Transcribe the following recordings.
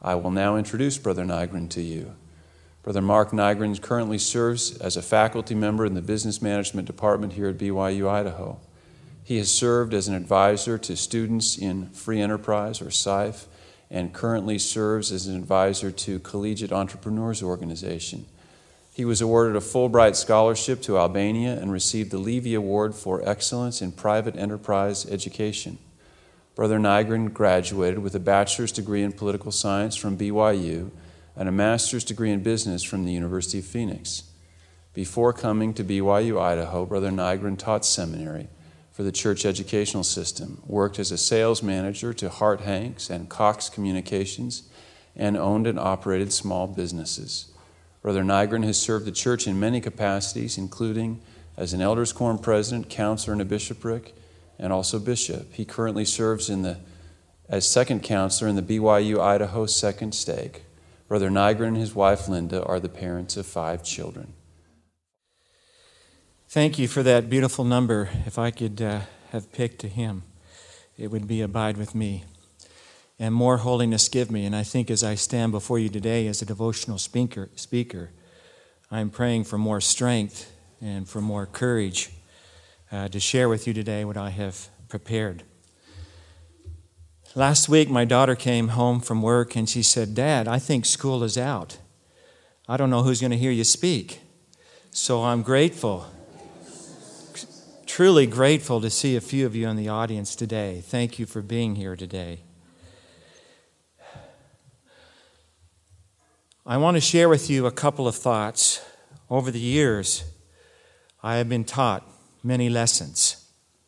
I will now introduce Brother Nygren to you. Brother Mark Nygren currently serves as a faculty member in the Business Management Department here at BYU, Idaho. He has served as an advisor to students in Free Enterprise, or SIFE, and currently serves as an advisor to Collegiate Entrepreneurs Organization. He was awarded a Fulbright Scholarship to Albania and received the Levy Award for Excellence in Private Enterprise Education. Brother Nygren graduated with a bachelor's degree in political science from BYU and a master's degree in business from the University of Phoenix. Before coming to BYU, Idaho, Brother Nygren taught seminary for the church educational system, worked as a sales manager to Hart Hanks and Cox Communications, and owned and operated small businesses. Brother Nygren has served the church in many capacities, including as an elders' quorum president, counselor in a bishopric, and also bishop. He currently serves as second counselor in the BYU Idaho Second Stake. Brother Nygren and his wife Linda are the parents of 5 children. Thank you for that beautiful number. If I could have picked a hymn, it would be Abide With Me. And more holiness give me. And I think as I stand before you today as a devotional speaker, I'm praying for more strength and for more courage to share with you today what I have prepared. Last week, my daughter came home from work and she said, "Dad, I think school is out. I don't know who's going to hear you speak." So I'm grateful. Truly grateful to see a few of you in the audience today. Thank you for being here today. I want to share with you a couple of thoughts. Over the years, I have been taught many lessons.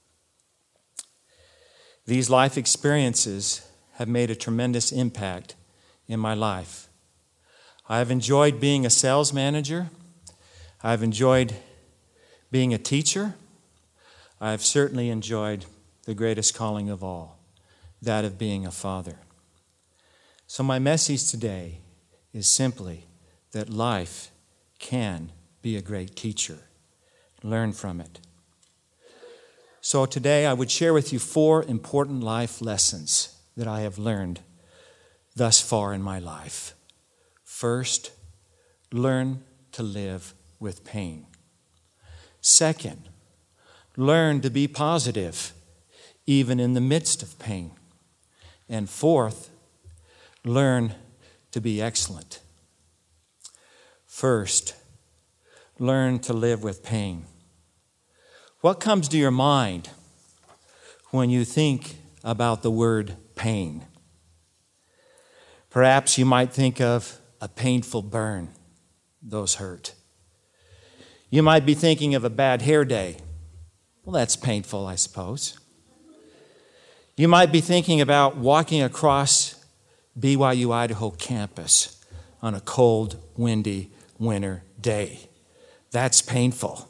These life experiences have made a tremendous impact in my life. I have enjoyed being a sales manager. I've enjoyed being a teacher. I have certainly enjoyed the greatest calling of all, that of being a father. So my message today is simply that life can be a great teacher. Learn from it. So today I would share with you 4 important life lessons that I have learned thus far in my life. First, learn to live with pain. Second, learn to be positive, even in the midst of pain. And fourth, learn to be excellent. First, learn to live with pain. What comes to your mind when you think about the word pain? Perhaps you might think of a painful burn. Those hurt. You might be thinking of a bad hair day. Well, that's painful, I suppose. You might be thinking about walking across BYU Idaho campus on a cold, windy winter day. That's painful.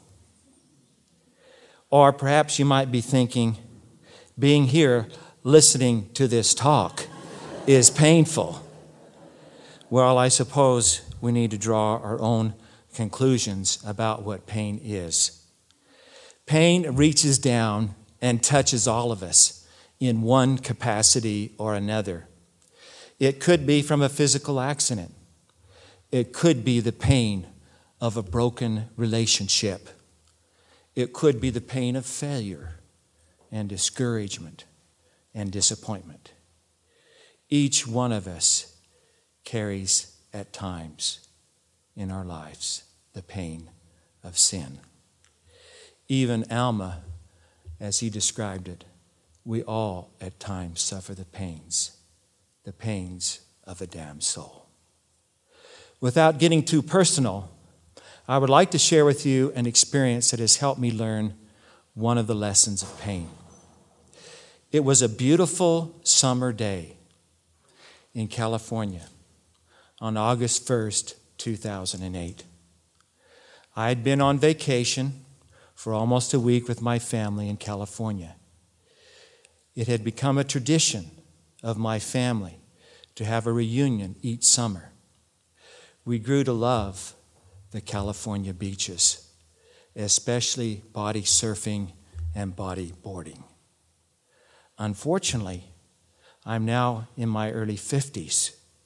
Or perhaps you might be thinking, being here listening to this talk is painful. Well, I suppose we need to draw our own conclusions about what pain is. Pain reaches down and touches all of us in one capacity or another. It could be from a physical accident. It could be the pain of a broken relationship. It could be the pain of failure and discouragement and disappointment. Each one of us carries at times in our lives the pain of sin. Even Alma, as he described it, we all at times suffer the pains of a damned soul. Without getting too personal, I would like to share with you an experience that has helped me learn one of the lessons of pain. It was a beautiful summer day in California on August 1st, 2008. I had been on vacation for almost a week with my family in California. It had become a tradition of my family to have a reunion each summer. We grew to love the California beaches, especially body surfing and body boarding. Unfortunately, I'm now in my early 50s,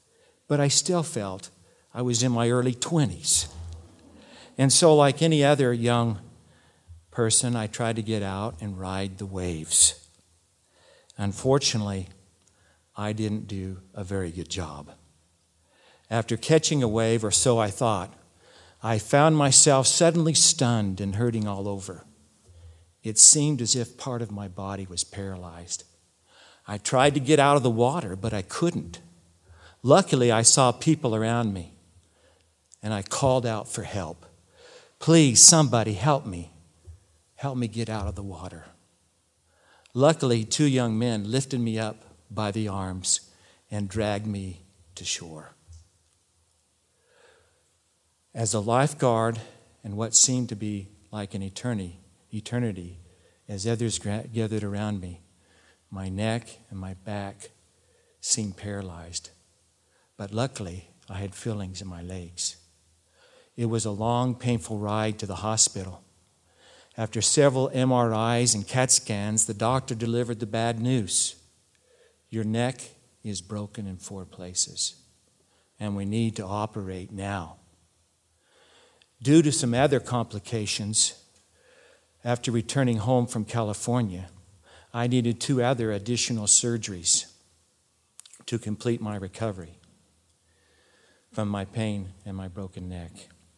but I still felt I was in my early 20s. And so, like any other young person, I tried to get out and ride the waves. Unfortunately, I didn't do a very good job. After catching a wave, or so I thought, I found myself suddenly stunned and hurting all over. It seemed as if part of my body was paralyzed. I tried to get out of the water, but I couldn't. Luckily, I saw people around me, and I called out for help. Please, somebody help me. Help me get out of the water. Luckily, 2 young men lifted me up by the arms and dragged me to shore. As a lifeguard and what seemed to be like an eternity, as others gathered around me, my neck and my back seemed paralyzed. But luckily, I had fillings in my legs. It was a long, painful ride to the hospital. After several MRIs and CAT scans, the doctor delivered the bad news. Your neck is broken in 4 places, and we need to operate now. Due to some other complications, after returning home from California, I needed 2 other additional surgeries to complete my recovery from my pain and my broken neck.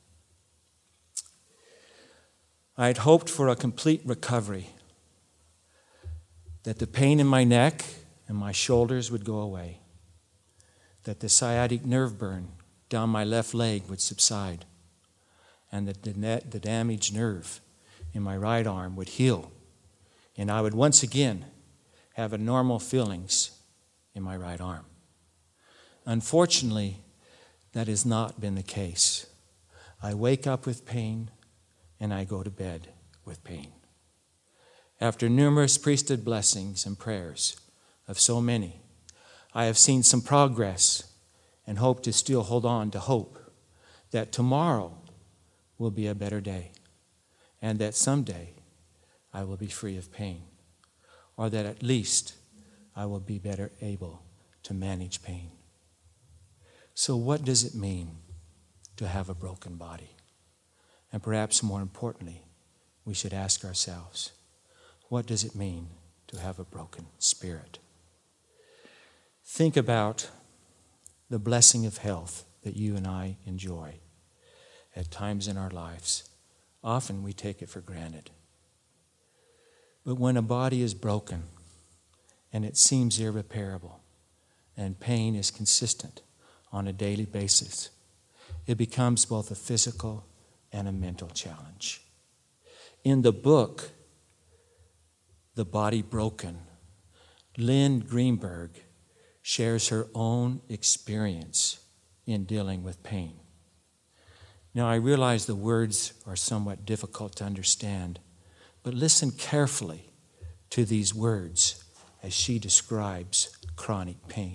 I had hoped for a complete recovery, that the pain in my neck and my shoulders would go away, that the sciatic nerve burn down my left leg would subside, and that the damaged nerve in my right arm would heal, and I would once again have a normal feelings in my right arm. Unfortunately, that has not been the case. I wake up with pain, and I go to bed with pain. After numerous priesthood blessings and prayers of so many, I have seen some progress and hope to still hold on to hope that tomorrow will be a better day, and that someday I will be free of pain, or that at least I will be better able to manage pain. So what does it mean to have a broken body? And perhaps more importantly, we should ask ourselves, what does it mean to have a broken spirit? Think about the blessing of health that you and I enjoy at times in our lives. Often we take it for granted. But when a body is broken and it seems irreparable and pain is consistent on a daily basis, it becomes both a physical and a mental challenge. In the book, The Body Broken, Lynn Greenberg shares her own experience in dealing with pain. Now, I realize the words are somewhat difficult to understand, but listen carefully to these words as she describes chronic pain.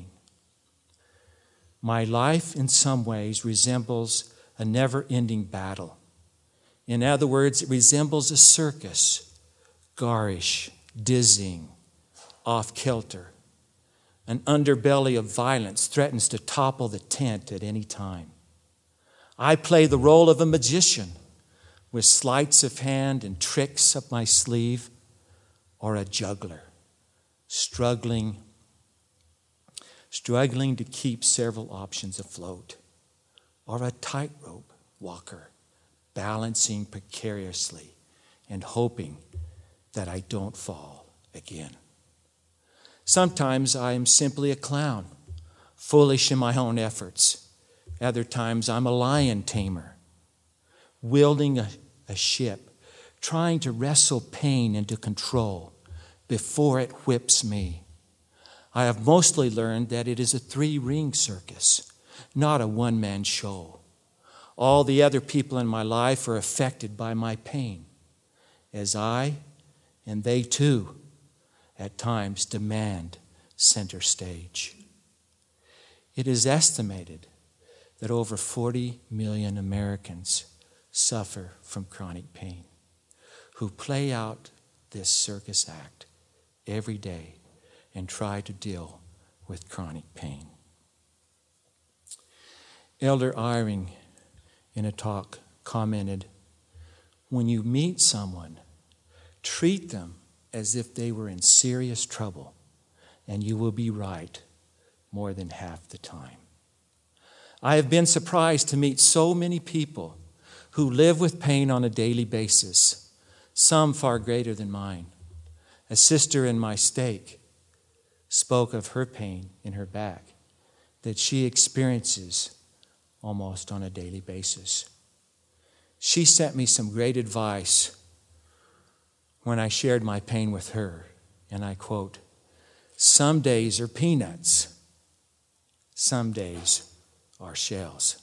My life, in some ways, resembles a never-ending battle. In other words, it resembles a circus, garish, dizzying, off-kilter. An underbelly of violence threatens to topple the tent at any time. I play the role of a magician with sleights of hand and tricks up my sleeve, or a juggler, struggling to keep several options afloat, or a tightrope walker, balancing precariously and hoping that I don't fall again. Sometimes I am simply a clown, foolish in my own efforts. Other times I'm a lion tamer, wielding a ship, trying to wrestle pain into control before it whips me. I have mostly learned that it is a 3-ring circus, not a one-man show. All the other people in my life are affected by my pain, as I and they too at times demand center stage. It is estimated that over 40 million Americans suffer from chronic pain, who play out this circus act every day and try to deal with chronic pain. Elder Eyring, in a talk, commented, when you meet someone, treat them as if they were in serious trouble, and you will be right more than half the time. I have been surprised to meet so many people who live with pain on a daily basis, some far greater than mine. A sister in my stake spoke of her pain in her back that she experiences almost on a daily basis. She sent me some great advice when I shared my pain with her, and I quote, "Some days are peanuts, some days are shells."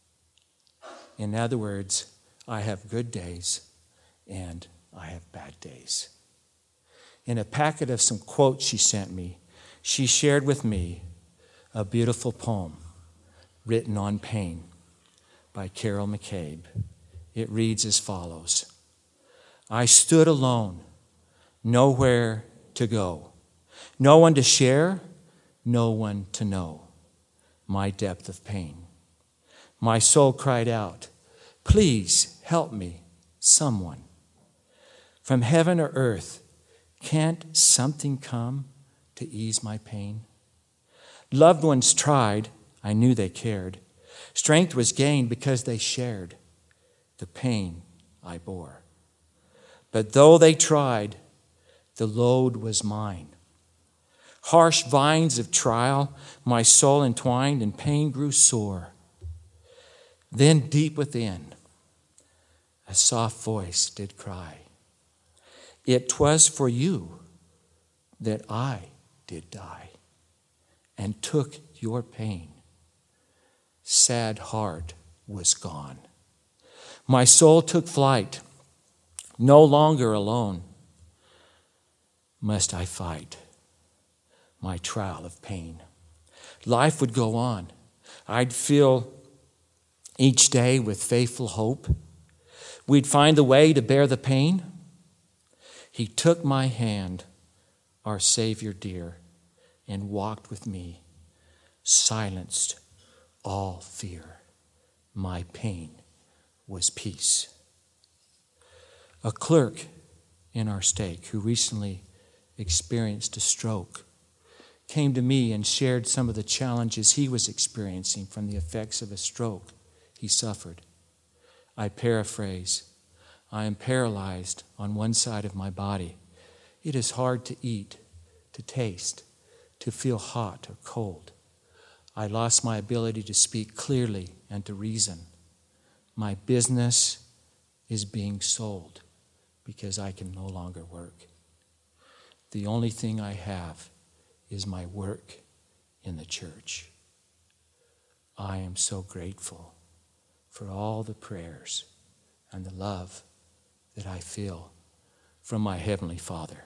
In other words, I have good days and I have bad days. In a packet of some quotes she sent me, she shared with me a beautiful poem written on pain by Carol McCabe. It reads as follows: I stood alone, nowhere to go, no one to share, no one to know my depth of pain. My soul cried out, please help me, someone. From heaven or earth, can't something come to ease my pain? Loved ones tried, I knew they cared. Strength was gained because they shared the pain I bore. But though they tried, the load was mine. Harsh vines of trial, my soul entwined, and pain grew sore. Then deep within, a soft voice did cry, it 'twas for you that I did die, and took your pain. Sad heart was gone. My soul took flight, no longer alone. Must I fight my trial of pain? Life would go on. I'd fill each day with faithful hope. We'd find the way to bear the pain. He took my hand, our Savior dear, and walked with me, silenced all fear. My pain was peace. A clerk in our stake who recently experienced a stroke came to me and shared some of the challenges he was experiencing from the effects of a stroke he suffered. I paraphrase, I am paralyzed on one side of my body. It is hard to eat, to taste, to feel hot or cold. I lost my ability to speak clearly and to reason. My business is being sold because I can no longer work. The only thing I have is my work in the church. I am so grateful for all the prayers and the love that I feel from my Heavenly Father.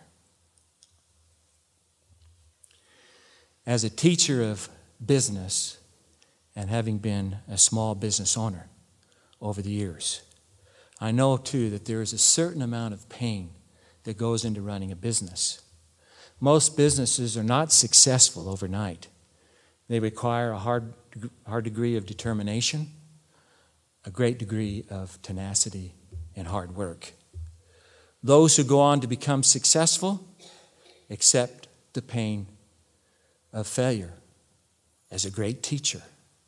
As a teacher of business and having been a small business owner over the years, I know too that there is a certain amount of pain that goes into running a business. Most businesses are not successful overnight. They require a hard degree of determination, a great degree of tenacity and hard work. Those who go on to become successful accept the pain of failure as a great teacher.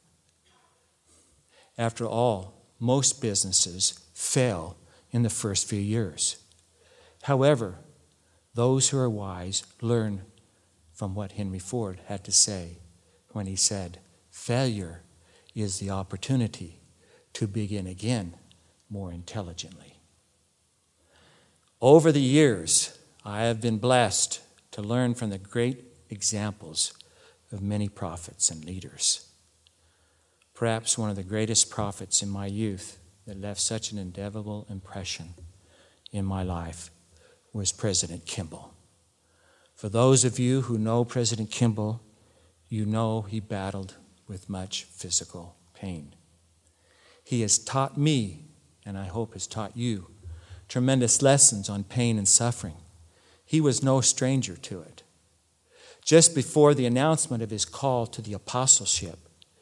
After all, most businesses fail in the first few years. However, those who are wise learn from what Henry Ford had to say when he said, failure is the opportunity to begin again more intelligently. Over the years, I have been blessed to learn from the great examples of many prophets and leaders. Perhaps one of the greatest prophets in my youth that left such an indelible impression in my life was President Kimball. For those of you who know President Kimball, you know he battled with much physical pain. He has taught me, and I hope has taught you, tremendous lessons on pain and suffering. He was no stranger to it. Just before the announcement of his call to the apostleship,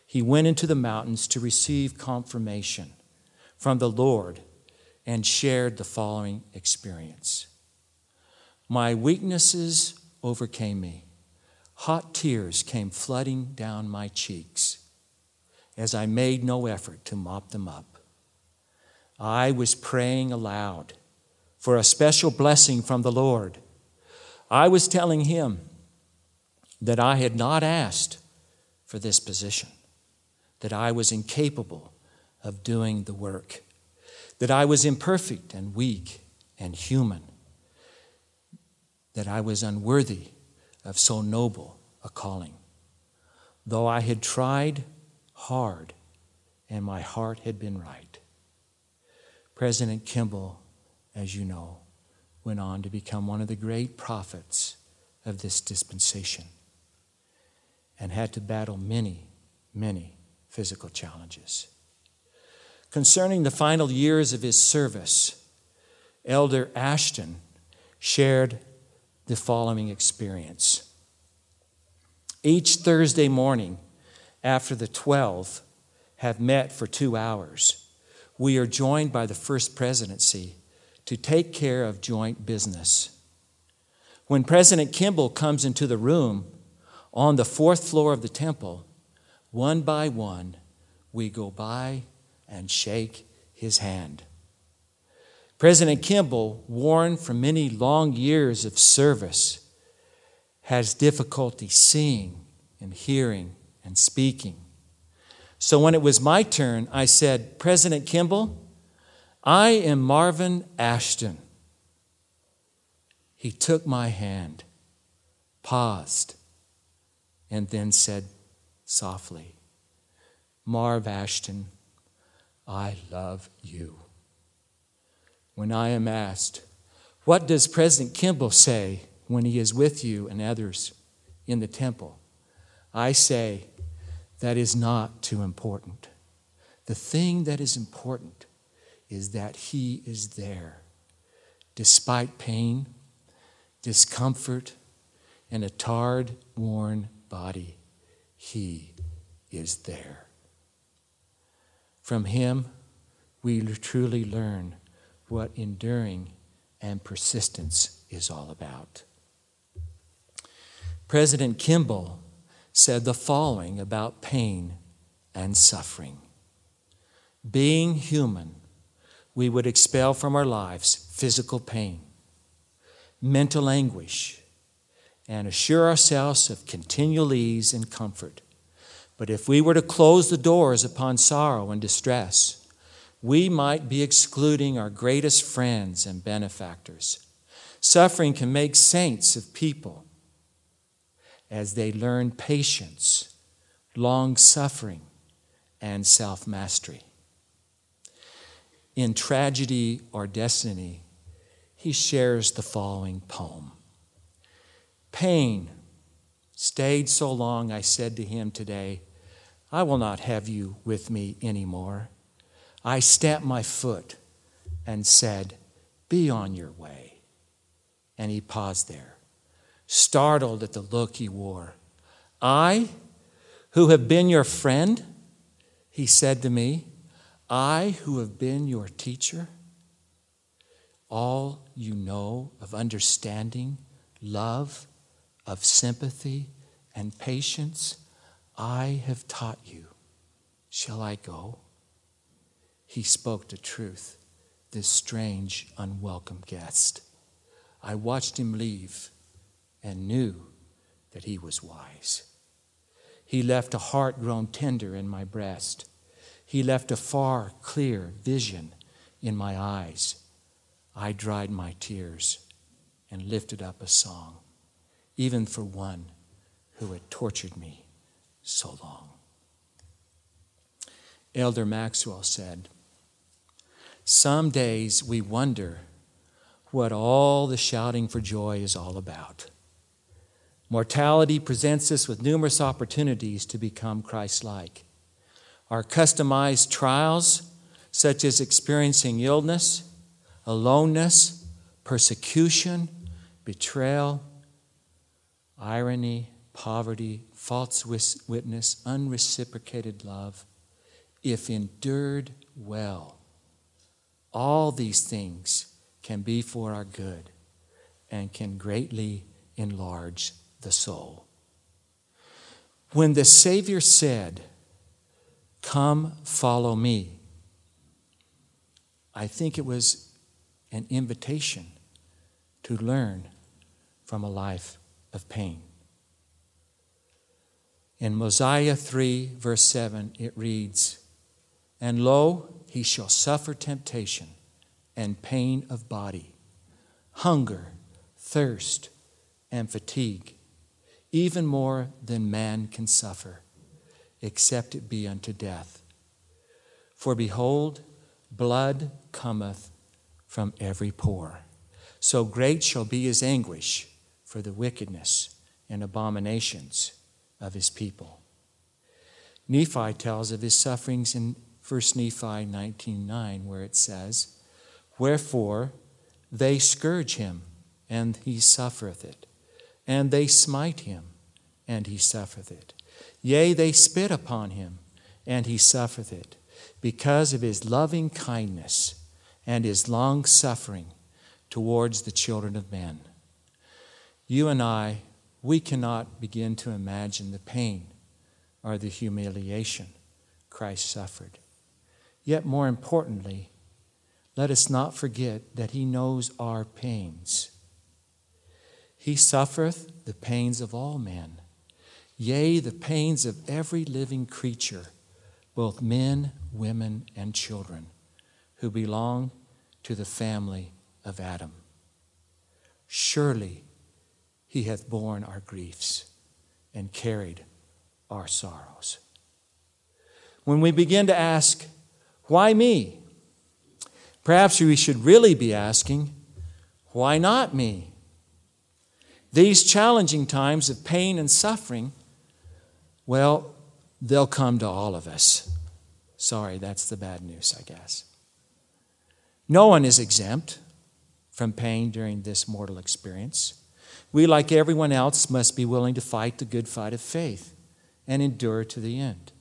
he went into the mountains to receive confirmation from the Lord and shared the following experience. My weaknesses overcame me. Hot tears came flooding down my cheeks as I made no effort to mop them up. I was praying aloud for a special blessing from the Lord. I was telling him that I had not asked for this position, that I was incapable of doing the work, that I was imperfect and weak and human, that I was unworthy of so noble a calling, though I had tried hard and my heart had been right. President Kimball, as you know, went on to become one of the great prophets of this dispensation and had to battle many, many physical challenges. Concerning the final years of his service, Elder Ashton shared the following experience. Each Thursday morning after the 12 have met for 2 hours, we are joined by the First Presidency to take care of joint business. When President Kimball comes into the room on the 4th floor of the temple, one by one, we go by and shake his hand. President Kimball, worn from many long years of service, has difficulty seeing and hearing and speaking. So when it was my turn, I said, President Kimball, I am Marvin Ashton. He took my hand, paused, and then said softly, Marv Ashton, I love you. When I am asked, what does President Kimball say when he is with you and others in the temple? I say, that is not too important. The thing that is important is that he is there. Despite pain, discomfort, and a tarred, worn body, he is there. From him, we truly learn what enduring and persistence is all about. President Kimball said the following about pain and suffering. Being human, we would expel from our lives physical pain, mental anguish, and assure ourselves of continual ease and comfort. But if we were to close the doors upon sorrow and distress, we might be excluding our greatest friends and benefactors. Suffering can make saints of people as they learn patience, long-suffering, and self-mastery. In Tragedy or Destiny, he shares the following poem. Pain stayed so long, I said to him today, I will not have you with me anymore. I stamped my foot and said, be on your way. And he paused there, startled at the look he wore. I, who have been your friend, he said to me, I who have been your teacher, all you know of understanding, love, of sympathy and patience, I have taught you. Shall I go? He spoke the truth, this strange, unwelcome guest. I watched him leave and knew that he was wise. He left a heart grown tender in my breast. He left a far, clear vision in my eyes. I dried my tears and lifted up a song, even for one who had tortured me so long. Elder Maxwell said, some days we wonder what all the shouting for joy is all about. Mortality presents us with numerous opportunities to become Christ-like. Our customized trials, such as experiencing illness, aloneness, persecution, betrayal, irony, poverty, false witness, unreciprocated love, if endured well, all these things can be for our good and can greatly enlarge the soul. When the Savior said, "Come, follow me," I think it was an invitation to learn from a life of pain. In Mosiah 3, verse 7, it reads, "And lo, he shall suffer temptation and pain of body, hunger, thirst, and fatigue, even more than man can suffer, except it be unto death. For behold, blood cometh from every pore. So great shall be his anguish for the wickedness and abominations of his people." Nephi tells of his sufferings in 1 Nephi 19:9, where it says, "Wherefore they scourge him, and he suffereth it. And they smite him, and he suffereth it. Yea, they spit upon him, and he suffereth it, because of his loving kindness and his long suffering towards the children of men." You and I, we cannot begin to imagine the pain or the humiliation Christ suffered. Yet more importantly, let us not forget that he knows our pains. He suffereth the pains of all men, yea, the pains of every living creature, both men, women, and children, who belong to the family of Adam. Surely he hath borne our griefs and carried our sorrows. When we begin to ask, why me? Perhaps we should really be asking, why not me? These challenging times of pain and suffering, well, they'll come to all of us. Sorry, that's the bad news, I guess. No one is exempt from pain during this mortal experience. We, like everyone else, must be willing to fight the good fight of faith and endure to the end.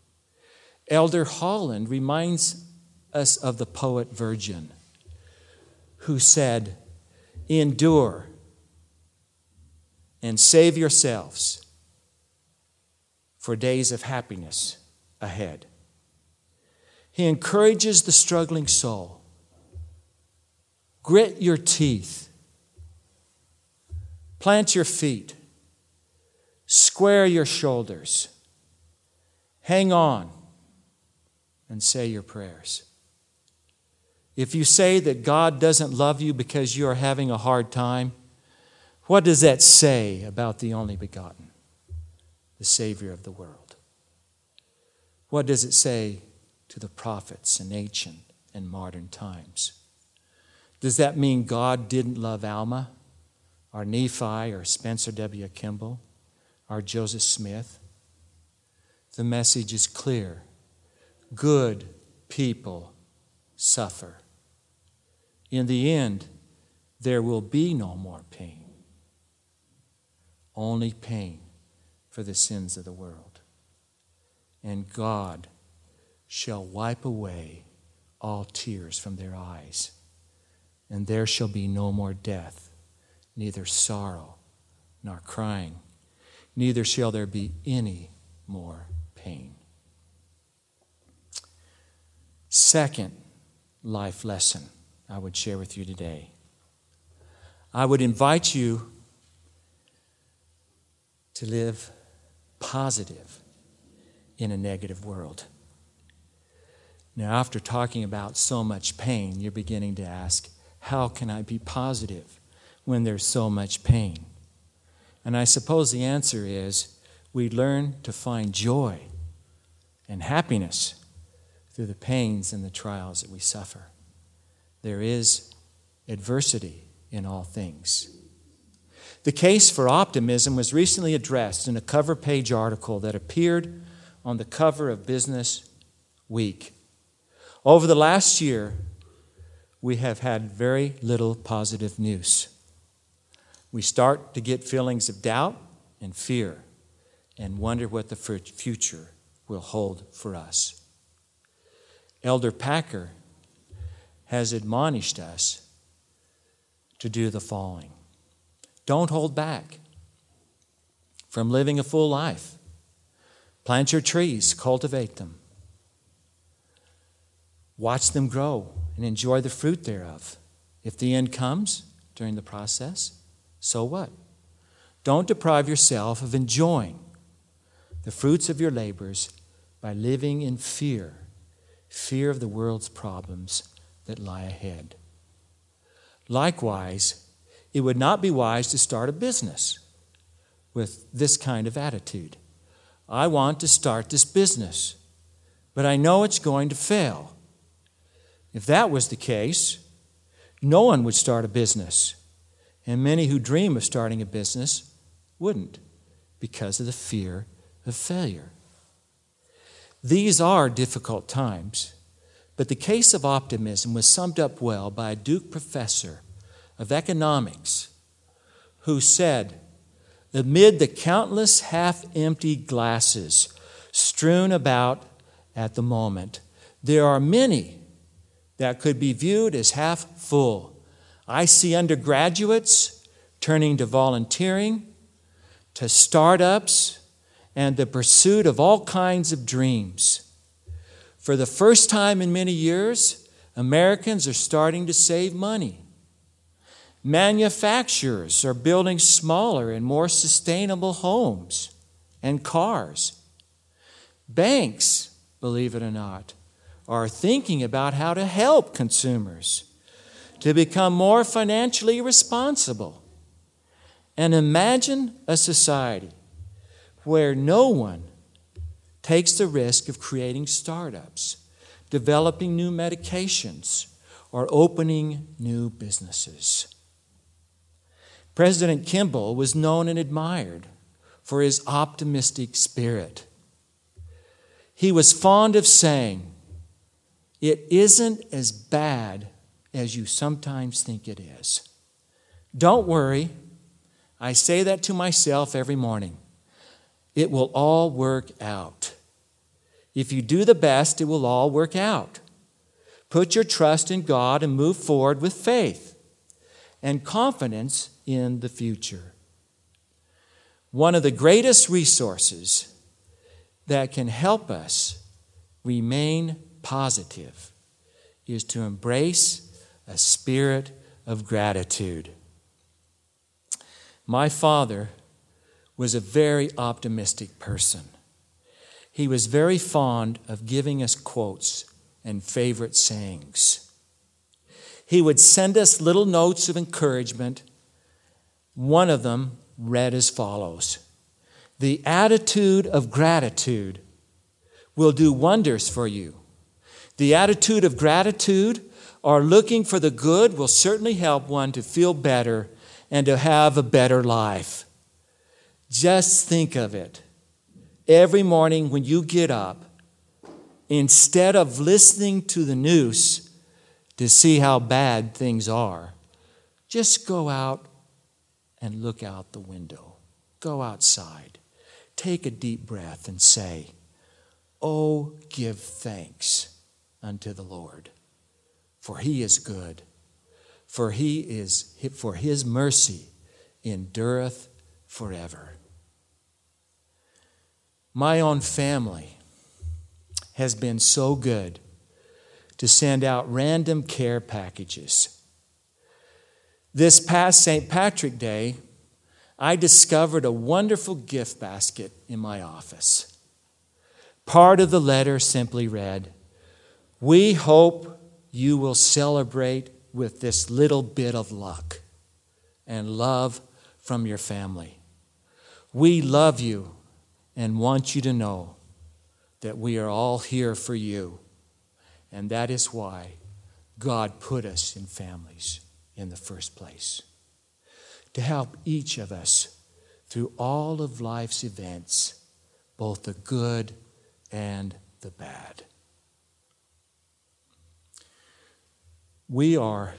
Elder Holland reminds us of the poet Virgin, who said, "Endure and save yourselves for days of happiness ahead." He encourages the struggling soul. Grit your teeth. Plant your feet. Square your shoulders. Hang on and say your prayers. If you say that God doesn't love you because you are having a hard time, what does that say about the only begotten, the Savior of the world? What does it say to the prophets in ancient and modern times? Does that mean God didn't love Alma, or Nephi, or Spencer W. Kimball, or Joseph Smith? The message is clear. Good people suffer. In the end, there will be no more pain. Only pain for the sins of the world. And God shall wipe away all tears from their eyes. And there shall be no more death, neither sorrow nor crying, neither shall there be any more pain. Second life lesson I would share with you today. I would invite you to live positive in a negative world. Now, after talking about so much pain, you're beginning to ask, how can I be positive when there's so much pain? And I suppose the answer is we learn to find joy and happiness through the pains and the trials that we suffer. There is adversity in all things. The case for optimism was recently addressed in a cover page article that appeared on the cover of Business Week. Over the last year, we have had very little positive news. We start to get feelings of doubt and fear and wonder what the future will hold for us. Elder Packer has admonished us to do the following. Don't hold back from living a full life. Plant your trees, cultivate them. Watch them grow and enjoy the fruit thereof. If the end comes during the process, so what? Don't deprive yourself of enjoying the fruits of your labors by living in fear of the world's problems that lie ahead. Likewise, it would not be wise to start a business with this kind of attitude. I want to start this business, but I know it's going to fail. If that was the case, no one would start a business, and many who dream of starting a business wouldn't because of the fear of failure. These are difficult times, but the case of optimism was summed up well by a Duke professor of economics who said, amid the countless half-empty glasses strewn about at the moment, there are many that could be viewed as half full. I see undergraduates turning to volunteering, to startups, and the pursuit of all kinds of dreams. For the first time in many years, Americans are starting to save money. Manufacturers are building smaller and more sustainable homes and cars. Banks, believe it or not, are thinking about how to help consumers to become more financially responsible. And imagine a society where no one takes the risk of creating startups, developing new medications, or opening new businesses. President Kimball was known and admired for his optimistic spirit. He was fond of saying, "It isn't as bad as you sometimes think it is." Don't worry. I say that to myself every morning. It will all work out. If you do the best, it will all work out. Put your trust in God and move forward with faith and confidence in the future. One of the greatest resources that can help us remain positive is to embrace a spirit of gratitude. My father was a very optimistic person. He was very fond of giving us quotes and favorite sayings. He would send us little notes of encouragement. One of them read as follows: "The attitude of gratitude will do wonders for you. The attitude of gratitude or looking for the good will certainly help one to feel better and to have a better life." Just think of it. Every morning when you get up, instead of listening to the news to see how bad things are, just go out and look out the window. Go outside. Take a deep breath and say, "Oh, give thanks unto the Lord, for He is good, for His mercy endureth forever." My own family has been so good to send out random care packages. This past St. Patrick's Day, I discovered a wonderful gift basket in my office. Part of the letter simply read, "We hope you will celebrate with this little bit of luck and love from your family. We love you and want you to know that we are all here for you. And that is why God put us in families in the first place, to help each of us through all of life's events, both the good and the bad." We are,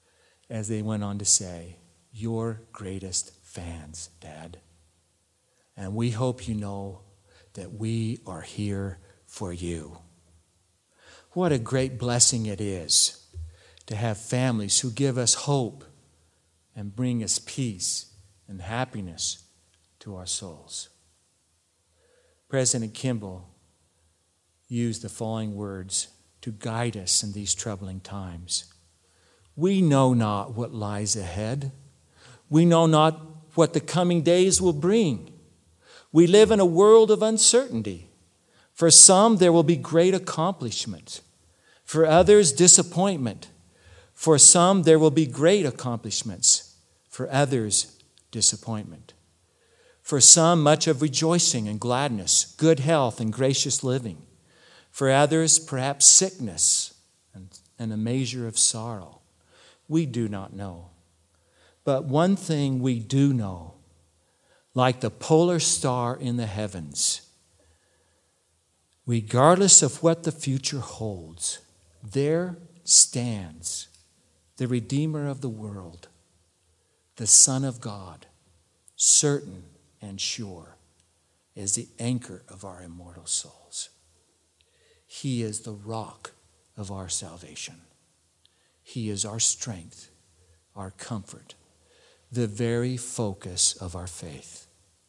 as they went on to say, your greatest fans, Dad. And we hope you know that we are here for you. What a great blessing it is to have families who give us hope and bring us peace and happiness to our souls. President Kimball used the following words to guide us in these troubling times. We know not what lies ahead. We know not what the coming days will bring. We live in a world of uncertainty. For some, there will be great accomplishment. For others, disappointment. For some, there will be great accomplishments. For others, disappointment. For some, much of rejoicing and gladness, good health and gracious living. For others, perhaps sickness and a measure of sorrow. We do not know. But one thing we do know, like the polar star in the heavens, regardless of what the future holds, there stands the Redeemer of the world, the Son of God, certain and sure as the anchor of our immortal souls. He is the rock of our salvation. He is our strength, our comfort, the very focus of our faith.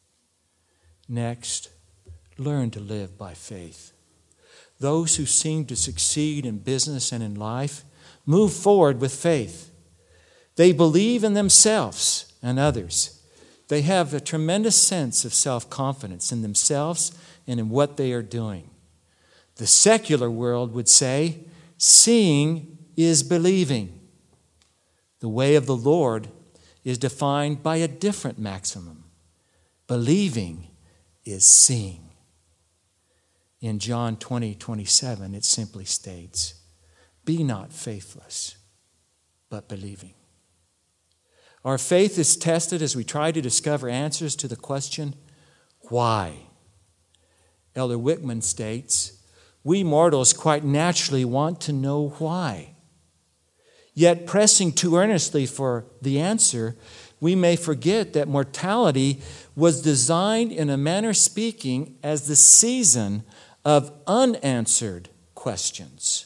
Next, learn to live by faith. Those who seem to succeed in business and in life move forward with faith. They believe in themselves and others. They have a tremendous sense of self-confidence in themselves and in what they are doing. The secular world would say, seeing is believing. The way of the Lord is defined by a different maximum. Believing is seeing. In John 20:27, it simply states, be not faithless, but believing. Our faith is tested as we try to discover answers to the question, why? Elder Whitman states, we mortals quite naturally want to know why. Yet pressing too earnestly for the answer, we may forget that mortality was designed, in a manner speaking, as the season of unanswered questions.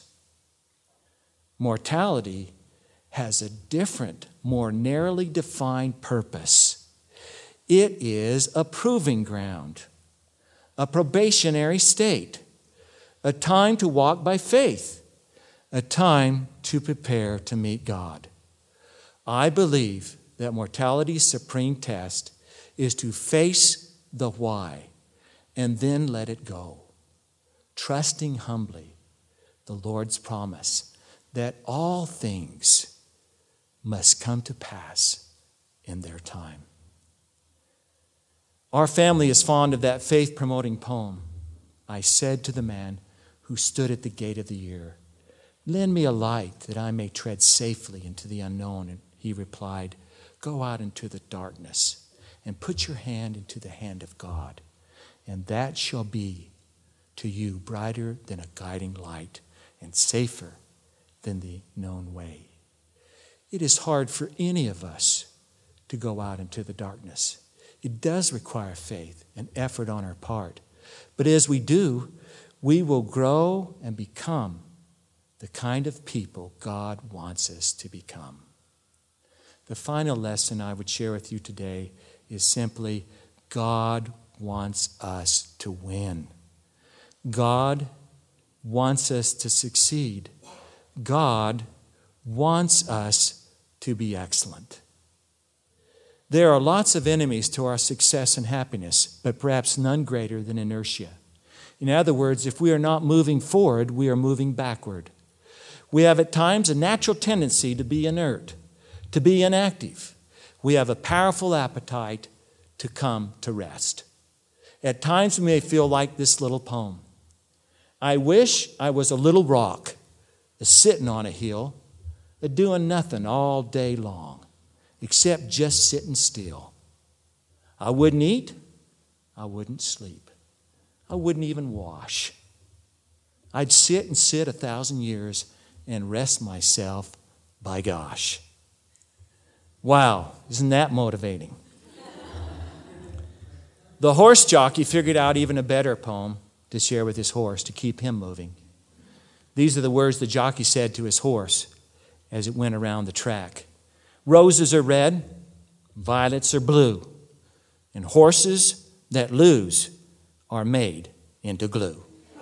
Mortality has a different, more narrowly defined purpose. It is a proving ground, a probationary state, a time to walk by faith, a time to prepare to meet God. I believe that mortality's supreme test is to face the why and then let it go, trusting humbly the Lord's promise that all things must come to pass in their time. Our family is fond of that faith-promoting poem. I said to the man who stood at the gate of the year, lend me a light that I may tread safely into the unknown. And he replied, go out into the darkness and put your hand into the hand of God, and that shall be to you brighter than a guiding light and safer than the known way. It is hard for any of us to go out into the darkness. It does require faith and effort on our part. But as we do, we will grow and become the kind of people God wants us to become. The final lesson I would share with you today is simply, God wants us to win. God wants us to succeed. God wants us to be excellent. There are lots of enemies to our success and happiness, but perhaps none greater than inertia. In other words, if we are not moving forward, we are moving backward. We have at times a natural tendency to be inert, to be inactive. We have a powerful appetite to come to rest. At times we may feel like this little poem. I wish I was a little rock, sitting on a hill, doing nothing all day long, except just sitting still. I wouldn't eat. I wouldn't sleep. I wouldn't even wash. I'd sit 1,000 years and rest myself, by gosh. Wow, isn't that motivating? The horse jockey figured out even a better poem to share with his horse to keep him moving. These are the words the jockey said to his horse as it went around the track. Roses are red, violets are blue, and horses that lose are made into glue.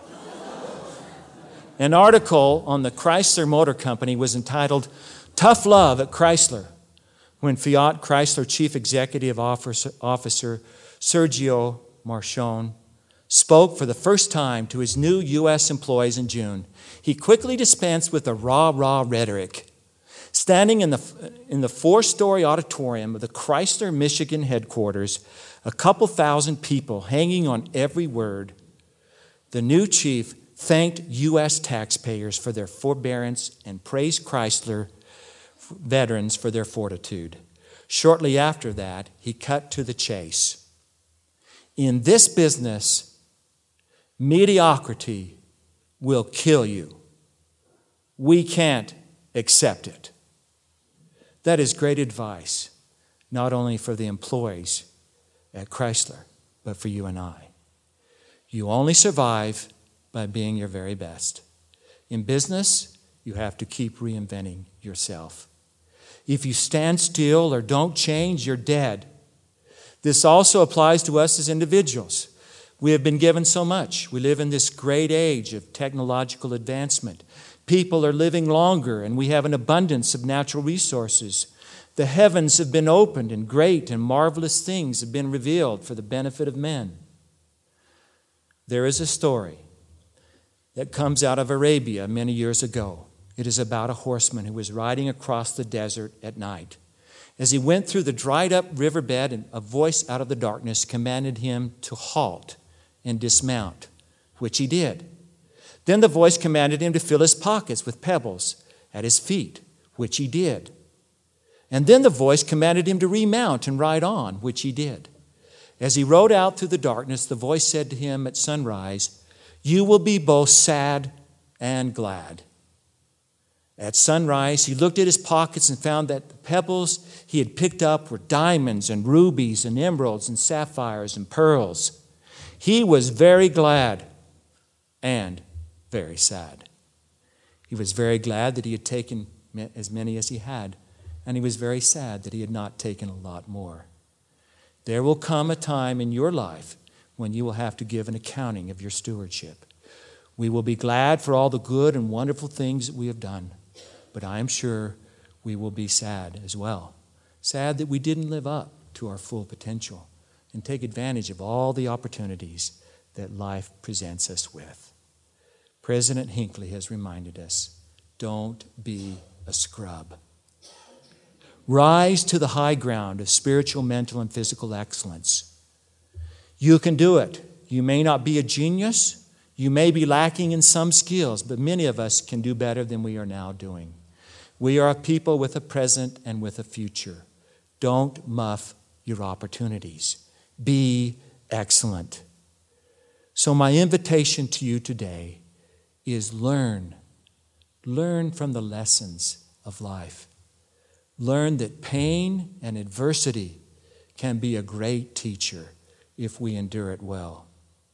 An article on the Chrysler Motor Company was entitled, Tough Love at Chrysler, when Fiat Chrysler Chief Executive Officer Sergio Marchionne spoke for the first time to his new U.S. employees in June. He quickly dispensed with the rah-rah rhetoric. Standing in the four-story auditorium of the Chrysler Michigan headquarters, a couple thousand people hanging on every word, the new chief thanked U.S. taxpayers for their forbearance and praised Chrysler veterans for their fortitude. Shortly after that, he cut to the chase. In this business, mediocrity will kill you. We can't accept it. That is great advice, not only for the employees at Chrysler, but for you and I. You only survive by being your very best. In business, you have to keep reinventing yourself. If you stand still or don't change, you're dead. This also applies to us as individuals. We have been given so much. We live in this great age of technological advancement. People are living longer, and we have an abundance of natural resources. The heavens have been opened, and great and marvelous things have been revealed for the benefit of men. There is a story that comes out of Arabia many years ago. It is about a horseman who was riding across the desert at night. As he went through the dried-up riverbed, a voice out of the darkness commanded him to halt and dismount, which he did. Then the voice commanded him to fill his pockets with pebbles at his feet, which he did. And then the voice commanded him to remount and ride on, which he did. As he rode out through the darkness, the voice said to him at sunrise, "You will be both sad and glad." At sunrise, he looked at his pockets and found that the pebbles he had picked up were diamonds and rubies and emeralds and sapphires and pearls. He was very glad and very sad. He was very glad that he had taken as many as he had, and he was very sad that he had not taken a lot more. There will come a time in your life when you will have to give an accounting of your stewardship. We will be glad for all the good and wonderful things that we have done, but I am sure we will be sad as well. Sad that we didn't live up to our full potential and take advantage of all the opportunities that life presents us with. President Hinckley has reminded us, don't be a scrub. Rise to the high ground of spiritual, mental, and physical excellence. You can do it. You may not be a genius. You may be lacking in some skills, but many of us can do better than we are now doing. We are a people with a present and with a future. Don't muff your opportunities. Be excellent. So my invitation to you today is learn. Learn from the lessons of life. Learn that pain and adversity can be a great teacher if we endure it well.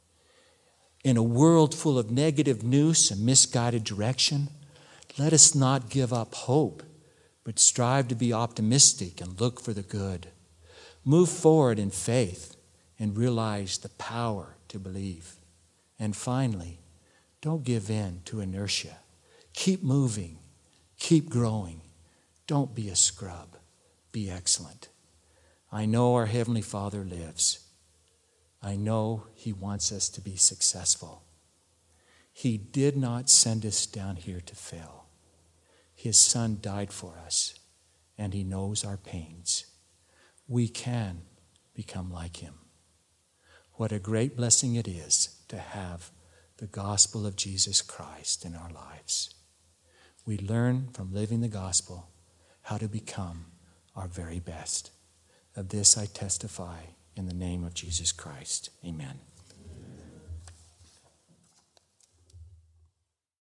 In a world full of negative news and misguided direction, let us not give up hope, but strive to be optimistic and look for the good. Move forward in faith and realize the power to believe. And finally, don't give in to inertia. Keep moving. Keep growing. Don't be a scrub. Be excellent. I know our Heavenly Father lives. I know He wants us to be successful. He did not send us down here to fail. His Son died for us, and He knows our pains. We can become like Him. What a great blessing it is to have the gospel of Jesus Christ in our lives. We learn from living the gospel how to become our very best. Of this I testify in the name of Jesus Christ. Amen.